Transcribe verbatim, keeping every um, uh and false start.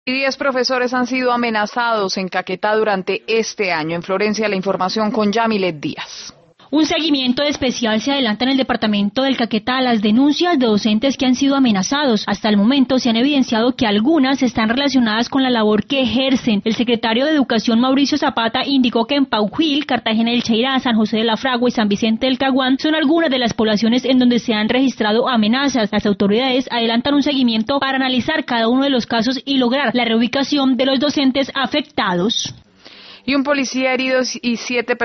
Y diez profesores han sido amenazados en Caquetá durante este año. En Florencia, la información con Yamilet Díaz. Un seguimiento especial se adelanta en el departamento del Caquetá a las denuncias de docentes que han sido amenazados. Hasta el momento se han evidenciado que algunas están relacionadas con la labor que ejercen. El secretario de Educación, Mauricio Zapata, indicó que en Pauquil, Cartagena del Cheirá, San José de la Fragua y San Vicente del Caguán son algunas de las poblaciones en donde se han registrado amenazas. Las autoridades adelantan un seguimiento para analizar cada uno de los casos y lograr la reubicación de los docentes afectados. Y un policía herido y siete